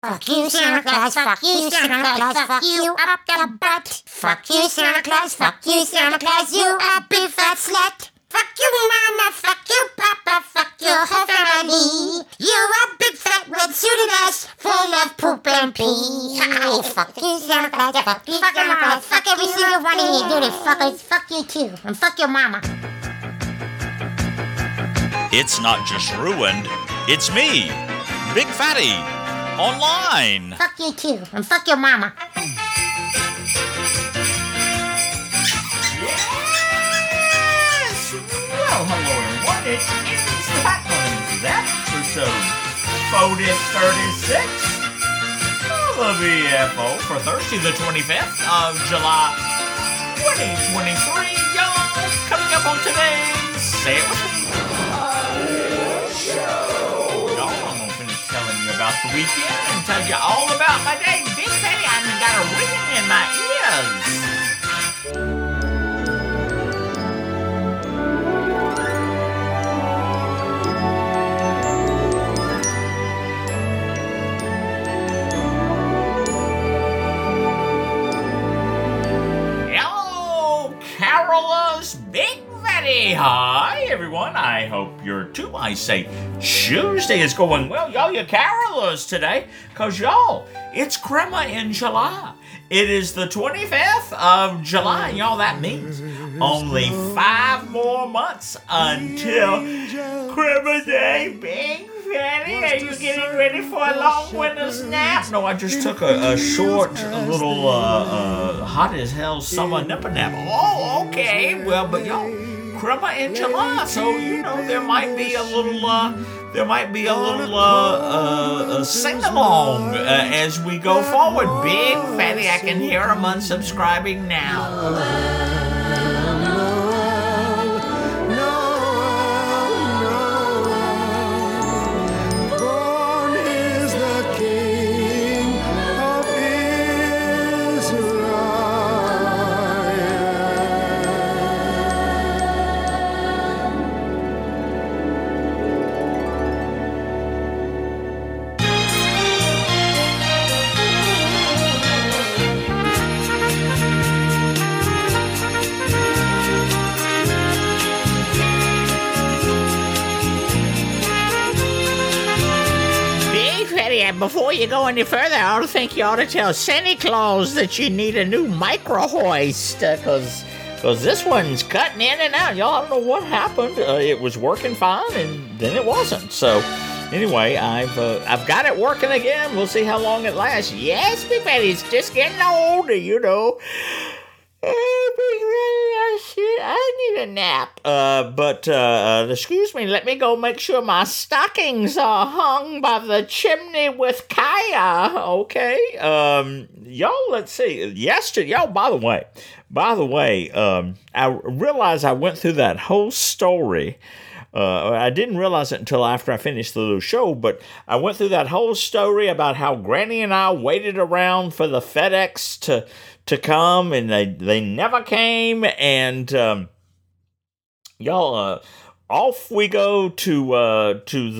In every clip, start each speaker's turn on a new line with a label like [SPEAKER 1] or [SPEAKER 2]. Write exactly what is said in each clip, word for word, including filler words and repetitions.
[SPEAKER 1] Fuck you, Santa Claus, fuck you, Santa Claus, fuck you up the butt. Fuck you, Santa Claus, fuck you, Santa Claus, you a big fat slut. Fuck you, Mama, fuck you, Papa, fuck your whole family. You a big fat red suited ass full of poop and pee. Fuck you, Santa Claus, fuck you, Santa Claus, fuck every single one of you dirty fuckers. Fuck you too, and fuck your mama.
[SPEAKER 2] It's not just ruined, it's me, Big Fatty, online.
[SPEAKER 1] Fuck you too, and fuck your mama.
[SPEAKER 3] Yes! Well, hello everyone, it is the Fat Ones, episode forty thirty-six of the B F O for Thursday the twenty-fifth of July twenty twenty-three. Y'all, coming up on today's Say It With Me show. Y'all, I'm gonna finish telling you about the weekend and tell you all about my day. Big Fatty, I got a ringing in my ears. Hello, Carolus Big Fatty. Hi, everyone. I hope your two I say Tuesday is going well. Y'all, you carolers today, because y'all, it's Crema in July. It is the twenty-fifth of July. Y'all, that means only five more months until Crema Day. Big Fatty, are you getting ready for a long winter's nap? No, I just took a, a short, a little, uh, uh, hot as hell summer nipper nap. Oh, okay. Well, but y'all, Crema in July, so, you know, there might be a little, uh, there might be a little, uh, uh, uh sing-along, uh, as we go forward. Big Fatty, I can hear him unsubscribing now. Before you go any further, I ought to think you ought to tell Santa Claus that you need a new micro hoist, because because this one's cutting in and out. Y'all, I don't know what happened. Uh, it was working fine, and then it wasn't. So, anyway, I've uh, I've got it working again. We'll see how long it lasts. Yes, Big Fatty, it's just getting older, you know. Hey, Big Fatty, I shit, I need a nap. Uh, but, uh, uh, excuse me, let me go make sure my stockings are hung by the chimney with Kaya, okay? Um, y'all, let's see, yesterday, y'all, by the way, by the way, um, I realized I went through that whole story. Uh, I didn't realize it until after I finished the little show, but I went through that whole story about how Granny and I waited around for the FedEx to to come, and they, they never came, and um, y'all, uh, off we go to uh, to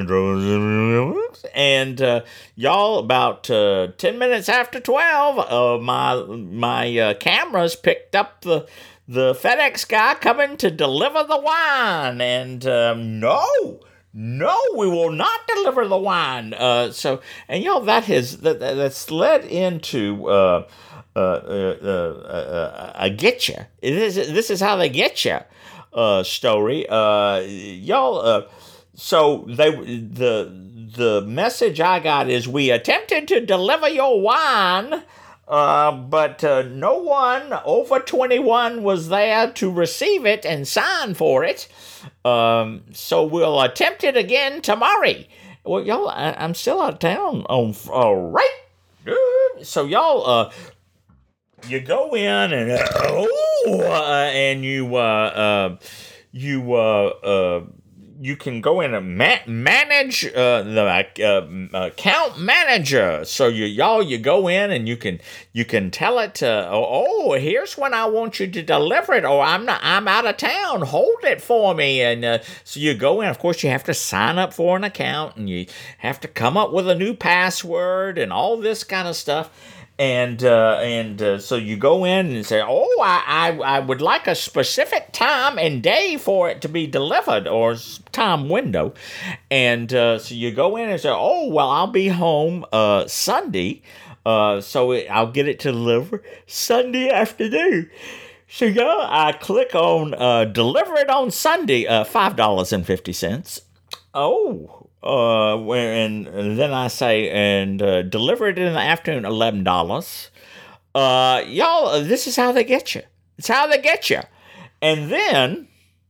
[SPEAKER 3] the and uh, y'all, about uh, ten minutes after twelve, uh, my my uh, cameras picked up the the FedEx guy coming to deliver the wine, and um, no. No, we will not deliver the wine. Uh, so, and y'all, that has that, that's led into uh, uh, uh, uh, uh, a get you. This is this is how they get you. Uh, story. Uh, y'all. Uh, so they the the message I got is we attempted to deliver your wine. Uh, but uh, no one over twenty-one was there to receive it and sign for it. Um, so we'll attempt it again tomorrow. Well, y'all, I, I'm still out of town on, all right. So y'all, uh, you go in and, uh, oh, uh, and you, uh, uh, you, uh, uh, you can go in and ma- manage uh, the uh, account manager. So you y'all you go in and you can you can tell it to, oh, oh here's when I want you to deliver it, or I'm not I'm out of town, hold it for me. And uh, so you go in. Of course, you have to sign up for an account, and you have to come up with a new password and all this kind of stuff. And uh, and uh, so you go in and say, oh, I, I I would like a specific time and day for it to be delivered, or time window. And uh, so you go in and say, oh, well, I'll be home uh, Sunday, uh, so it, I'll get it to deliver Sunday afternoon. So yeah, I click on uh, deliver it on Sunday, uh, five dollars and fifty cents. Oh. Uh, and, and then I say, and uh, deliver it in the afternoon, eleven dollars. Uh, y'all, this is how they get you. It's how they get you. And then,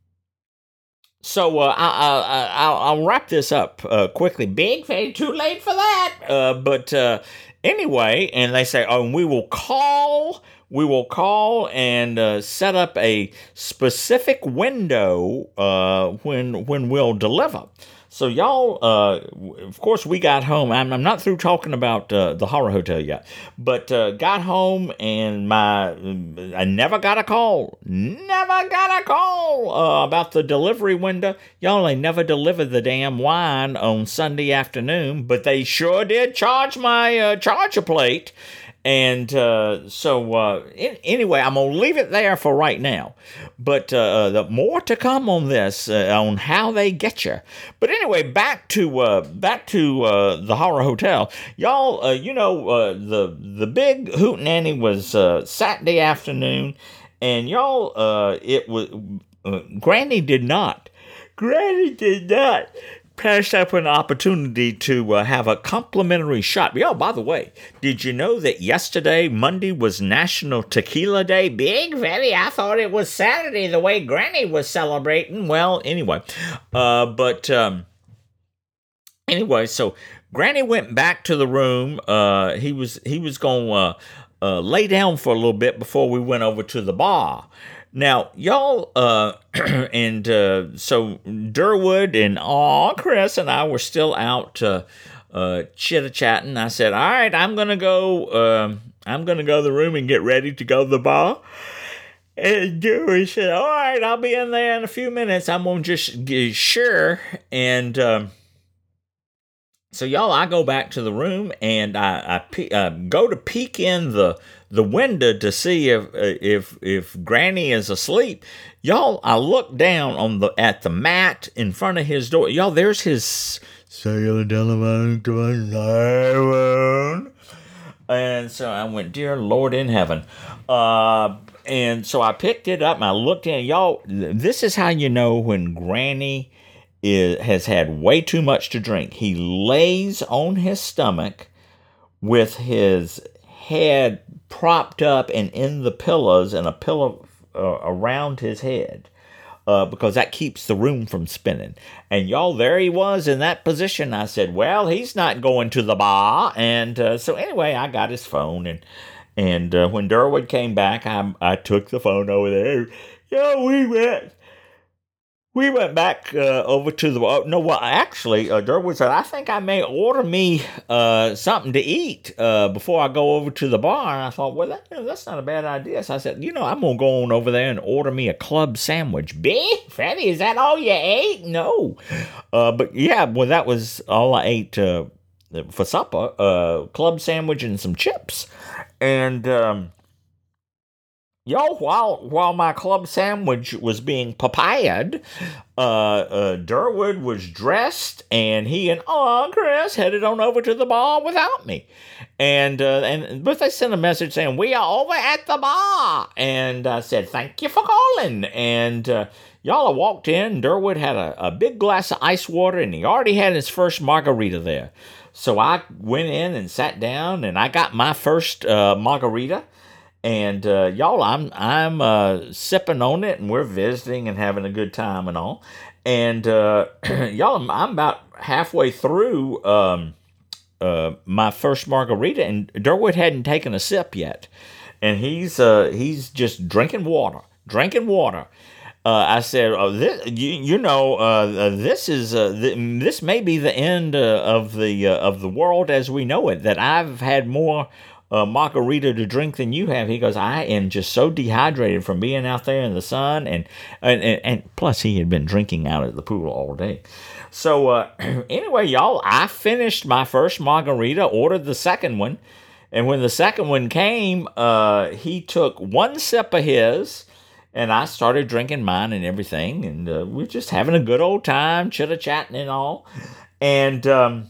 [SPEAKER 3] so uh, I, I, I, I'll wrap this up uh, quickly. Big, very too late for that. Uh, but uh, anyway, and they say, oh, we will call. We will call and uh, set up a specific window uh, when when we'll deliver. So y'all, uh, of course, we got home. I'm, I'm not through talking about uh, the Horror Hotel yet, but uh, got home and my I never got a call. Never got a call uh, about the delivery window. Y'all, they never delivered the damn wine on Sunday afternoon, but they sure did charge my uh, charger plate. And uh, so, uh, in, anyway, I'm going to leave it there for right now. But uh, the more to come on this, uh, on how they get you. But anyway, back to uh, back to uh, the Horror Hotel. Y'all, uh, you know, uh, the the big hootenanny was uh, Saturday afternoon. And y'all, uh, it was, uh, Granny did not. Granny did not. Passed up an opportunity to uh, have a complimentary shot. Oh, by the way, did you know that yesterday, Monday, was National Tequila Day? Big, very. I thought it was Saturday, the way Granny was celebrating. Well, anyway. Uh, but, um, anyway, so Granny went back to the room. Uh, he was, he was going to uh, uh, lay down for a little bit before we went over to the bar. Now, y'all, uh, and uh, so Durwood and aw, Chris and I were still out uh, uh, chitter-chatting. I said, all right, I'm going to go, uh, I'm going to go to the room and get ready to go to the bar. And Durwood said, all right, I'll be in there in a few minutes. I'm going to just get sure. And um, so, y'all, I go back to the room and I, I pe- uh, go to peek in the the window to see if if if Granny is asleep. Y'all, I look down on the at the mat in front of his door. Y'all, there's his cellular telephone phone. And so I went, dear Lord in heaven. Uh, and so I picked it up and I looked in. Y'all, this is how you know when Granny is, has had way too much to drink. He lays on his stomach with his head propped up and in the pillows and a pillow uh, around his head uh, because that keeps the room from spinning. And y'all, there he was in that position. I said, well, he's not going to the bar. And uh, so anyway, I got his phone. And and uh, when Durwood came back, I, I took the phone over there. Yeah, we went. We went back uh, over to the, uh, no, well, actually, uh, Durwood said, I think I may order me uh, something to eat uh, before I go over to the bar. And I thought, well, that, you know, that's not a bad idea. So I said, you know, I'm going to go on over there and order me a club sandwich. B? Fatty, is that all you ate? No. Uh, but yeah, well, that was all I ate uh, for supper, uh, club sandwich and some chips. And, um, Yo, while while my club sandwich was being papaya'd, uh, uh, Durwood was dressed, and he and Aw, Chris headed on over to the bar without me. And uh, and but they sent a message saying, we are over at the bar. And I said, thank you for calling. And uh, y'all, I walked in, Durwood had a, a big glass of ice water, and he already had his first margarita there. So I went in and sat down, and I got my first uh, margarita. And uh, y'all, I'm I'm uh, sipping on it, and we're visiting and having a good time and all. And uh, y'all, I'm, I'm about halfway through um, uh, my first margarita, and Durwood hadn't taken a sip yet, and he's uh, he's just drinking water, drinking water. Uh, I said, oh, this, you, you know, uh, this is uh, th- this may be the end uh, of the uh, of the world as we know it. That I've had more uh, margarita to drink than you have. He goes, I am just so dehydrated from being out there in the sun, and and, and, and plus he had been drinking out at the pool all day. So uh, anyway, y'all, I finished my first margarita, ordered the second one, and when the second one came, uh, he took one sip of his. And I started drinking mine and everything, and uh, we're just having a good old time, chitter-chatting and all. And, um,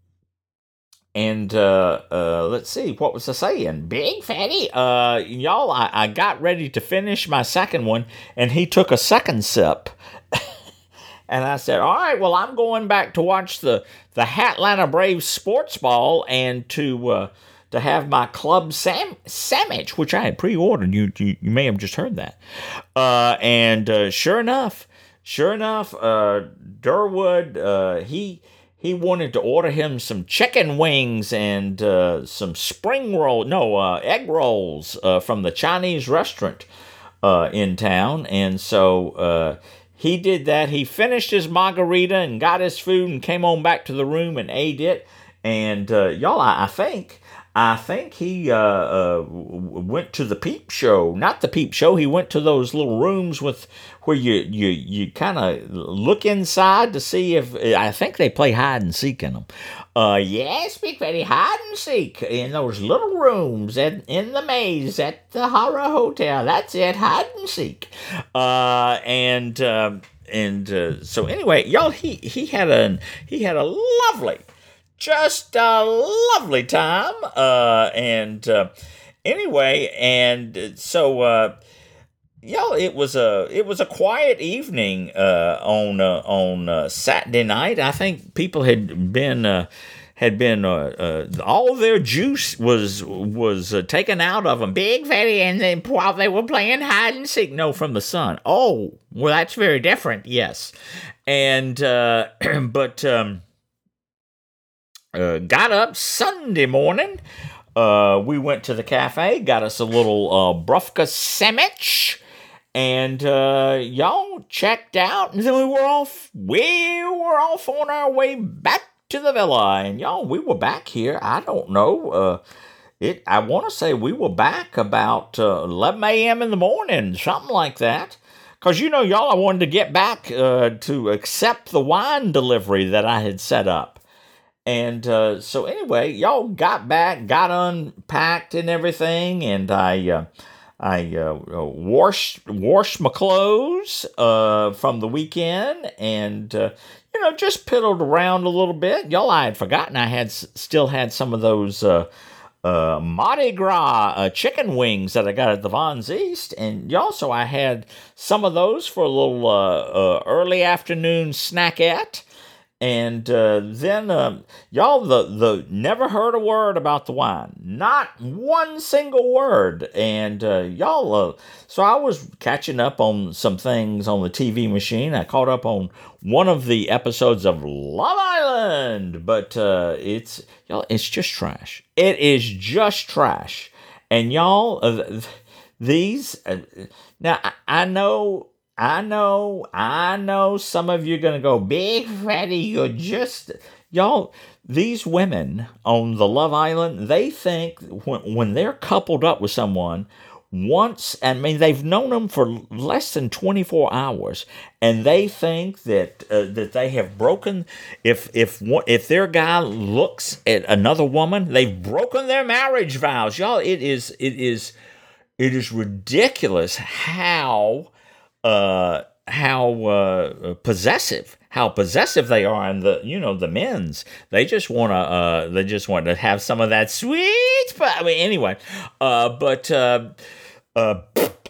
[SPEAKER 3] and uh, uh, let's see, what was I saying? Big Fatty, uh, y'all, I, I got ready to finish my second one, and he took a second sip. And I said, all right, well, I'm going back to watch the, the Atlanta Braves sports ball and to... Uh, to have my club sam- sandwich, which I had pre-ordered. You, you you may have just heard that. Uh, and uh, sure enough, sure enough, uh, Durwood, uh, he he wanted to order him some chicken wings and uh, some spring roll, no, uh, egg rolls uh, from the Chinese restaurant uh, in town. And so uh, he did that. He finished his margarita and got his food and came on back to the room and ate it. And uh, y'all, I, I think... I think he uh, uh, went to the peep show. Not the peep show. He went to those little rooms with where you you, you kind of look inside to see if... I think they play hide and seek in them. Uh, yes, Big Fatty, hide and seek in those little rooms at, in the maze at the Horror Hotel. That's it, hide and seek. Uh, and uh, and uh, so anyway, y'all, he he had a he had a lovely. Just a lovely time, uh, and uh, anyway, and so uh, y'all, it was a it was a quiet evening uh, on uh, on uh, Saturday night. I think people had been uh, had been uh, uh, all their juice was was uh, taken out of them, Big Fatty, and then while they were playing hide and seek, no, from the sun. Oh, well, that's very different, yes, and uh, but. Um, Uh, got up Sunday morning. Uh, we went to the cafe, got us a little uh, Brufka sandwich, and uh, y'all checked out, and then we were off. We were off on our way back to the villa, and y'all, we were back here. I don't know. Uh, it. I want to say we were back about uh, eleven a.m. in the morning, something like that. Cause you know, y'all, I wanted to get back uh, to accept the wine delivery that I had set up. And uh, so anyway, y'all got back, got unpacked and everything, and I uh, I uh, washed washed my clothes uh, from the weekend, and uh, you know, just piddled around a little bit. Y'all, I had forgotten I had still had some of those uh, uh, Mardi Gras uh, chicken wings that I got at the Vons East, and y'all, so I had some of those for a little uh, uh, early afternoon snackette. And uh, then, uh, y'all, the, the never heard a word about the wine. Not one single word. And uh, y'all, uh, so I was catching up on some things on the T V machine. I caught up on one of the episodes of Love Island. But uh, it's, y'all, it's just trash. It is just trash. And y'all, uh, these, uh, now I, I know... I know, I know some of you are going to go, Big Fatty, you're just... Y'all, these women on the Love Island, they think when, when they're coupled up with someone, once, I mean, they've known them for less than twenty-four hours, and they think that uh, that they have broken, if if if their guy looks at another woman, they've broken their marriage vows. Y'all, it is, it is, it is ridiculous how... Uh, how uh, possessive, how possessive they are, and the you know the men's they just want to uh, they just want to have some of that sweet. But I mean, anyway, uh, but uh, uh,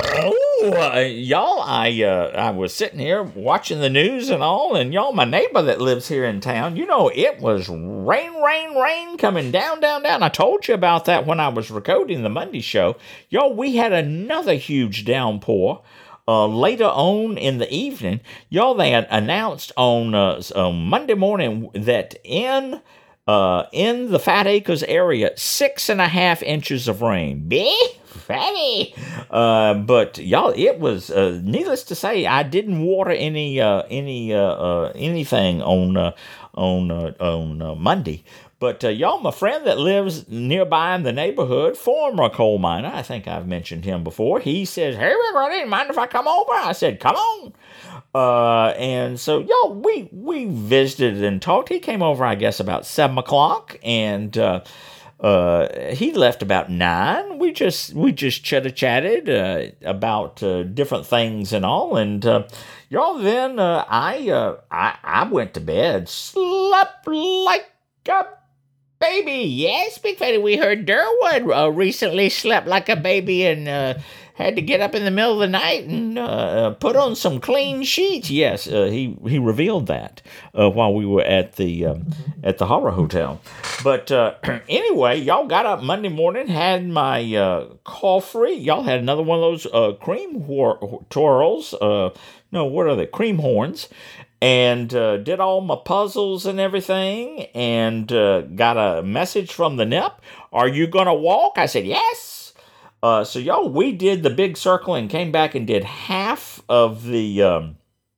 [SPEAKER 3] oh, uh, y'all, I uh, I was sitting here watching the news and all, and y'all, my neighbor that lives here in town, you know, it was rain, rain, rain coming down, down, down. I told you about that when I was recording the Monday show. Y'all, we had another huge downpour. Uh, later on in the evening, y'all, they had announced on, uh, on Monday morning that in Uh, in the Fat Acres area, six and a half inches of rain. Big fatty. Uh, but y'all, it was uh, needless to say, I didn't water any uh, any uh, uh, anything on uh, on uh, on uh, Monday. But uh, y'all, my friend that lives nearby in the neighborhood, former coal miner, I think I've mentioned him before. He says, "Hey, everybody, mind if I come over?" I said, "Come on." Uh, and so, yo, we, we visited and talked. He came over, I guess, about seven o'clock, and, uh, uh, he left about nine. We just, we just chitter-chatted, uh, about, uh, different things and all. And, uh, y'all, then, uh, I, uh, I, I went to bed, slept like a baby. Yes, Big Fatty, we heard Durwood, uh, recently slept like a baby and, uh, had to get up in the middle of the night and uh, put on some clean sheets. Yes, uh, he he revealed that uh, while we were at the um, at the Horror Hotel. But uh, anyway, y'all got up Monday morning, had my uh, coffee. Y'all had another one of those uh, cream whor- twirls. Uh, no, what are they? Cream horns. And uh, did all my puzzles and everything. And uh, got a message from the N I P. Are you going to walk? I said, yes. Uh, so, y'all, we did the big circle and came back and did half of the um,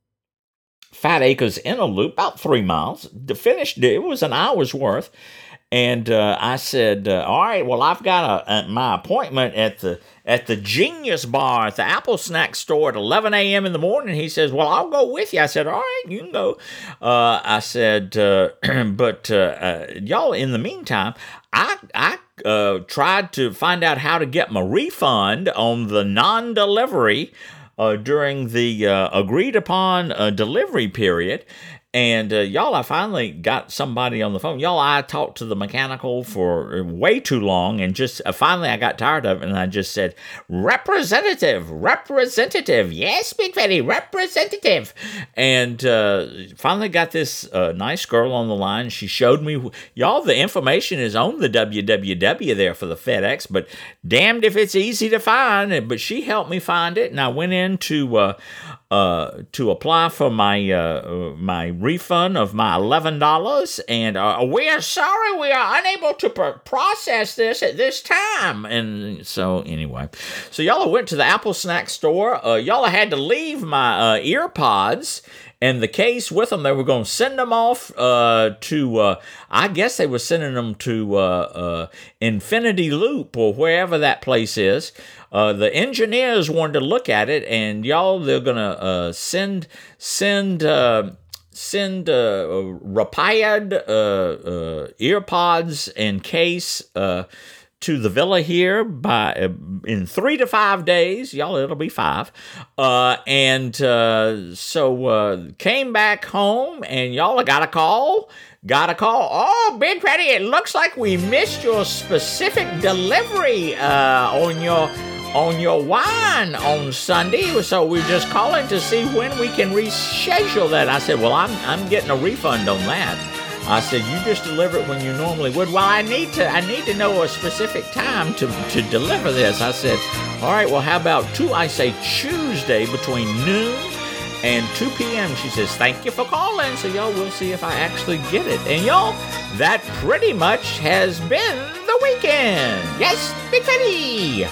[SPEAKER 3] Fat Acres in a loop, about three miles. The finished, it was an hour's worth. And uh, I said, uh, all right, well, I've got a, a, my appointment at the at the Genius Bar at the Apple Snack Store at eleven a.m. in the morning. He says, well, I'll go with you. I said, all right, you can go. Uh, I said, uh, but uh, uh, y'all, in the meantime, I I uh, tried to find out how to get my refund on the non-delivery uh, during the uh, agreed-upon uh, delivery period. And, uh, y'all, I finally got somebody on the phone. Y'all, I talked to the mechanical for way too long, and just uh, finally I got tired of it, and I just said, representative, representative, yes, Big Fatty, representative. And uh, finally got this uh, nice girl on the line. She showed me, y'all, the information is on the W W W there for the FedEx, but damned if it's easy to find. But she helped me find it, and I went into uh, uh, to apply for my uh, my refund of my eleven dollars, and uh, we are sorry we are unable to pr- process this at this time. And so anyway, so y'all went to the Apple Snack Store. Uh, y'all had to leave my uh, ear pods and the case with them. They were going to send them off uh, to, uh, I guess they were sending them to uh, uh, Infinity Loop or wherever that place is. Uh, the engineers wanted to look at it, and y'all, they're going to uh, send, send, uh, send uh, repaired uh, uh, ear pods and case uh, to the villa here by uh, in three to five days. Y'all, it'll be five. Uh, and uh, so uh, came back home, and y'all, I got a call. Got a call. Oh, Big Fatty, it looks like we missed your specific delivery uh, on your on your wine on Sunday. So we're just calling to see when we can reschedule that. I said, well, I'm I'm getting a refund on that. I said, you just deliver it when you normally would. Well, I need to I need to know a specific time to, to deliver this. I said, all right, well, how about two? I say Tuesday between noon and two p.m. She says, thank you for calling. So, y'all, we'll see if I actually get it. And, y'all, that pretty much has been the weekend. Yes, Big Fatty.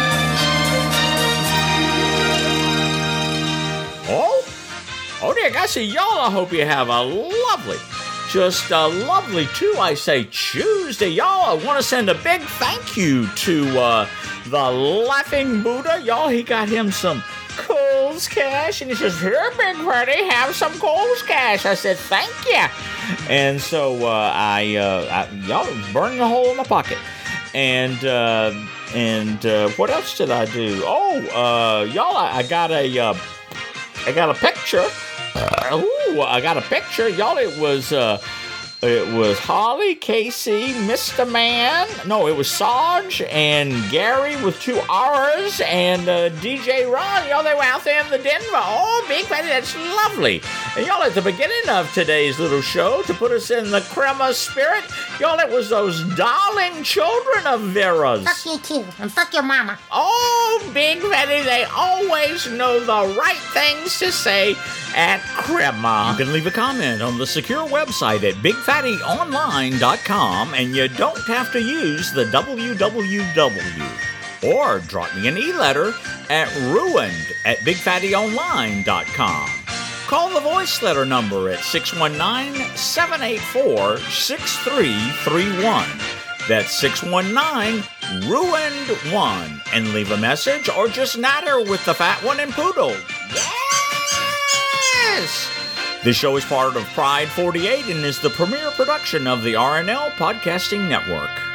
[SPEAKER 3] Oh, oh, dear, I see y'all. I hope you have a lovely, just a lovely, too, I say, Tuesday. Y'all, I want to send a big thank you to uh, the Laughing Buddha. Y'all, he got him some Kohl's Cash, and he says, here, Big Fatty, have some Kohl's Cash. I said, thank you. And so uh, I, uh, I, y'all, burning a hole in my pocket. And, uh, and uh, what else did I do? Oh, uh, y'all, I, I got a, uh, I got a picture. Uh, ooh, I got a picture. Y'all, it was, uh, it was Holly, Casey, Mister Man. No, it was Sarge and Gary with two R's and uh, D J Ron. Y'all, they were out there in the Denver. Oh, Big Fatty, that's lovely. And y'all, at the beginning of today's little show, to put us in the crema spirit, y'all, it was those darling children of Vera's.
[SPEAKER 1] Fuck you too, and fuck your mama.
[SPEAKER 3] Oh, Big Fatty, they always know the right things to say at crema.
[SPEAKER 2] You can leave a comment on the secure website at big fatty
[SPEAKER 3] fatty online dot com, and you don't have to use the W W W. Or drop me an e-letter at ruined at big fatty online dot com. Call the voice letter number at six one nine, seven eight four, six three three one. That's six one nine, ruined one. And leave a message or just natter with the fat one and Poodle. Yes! This show is part of Pride forty-eight and is the premier production of the R N L Podcasting Network.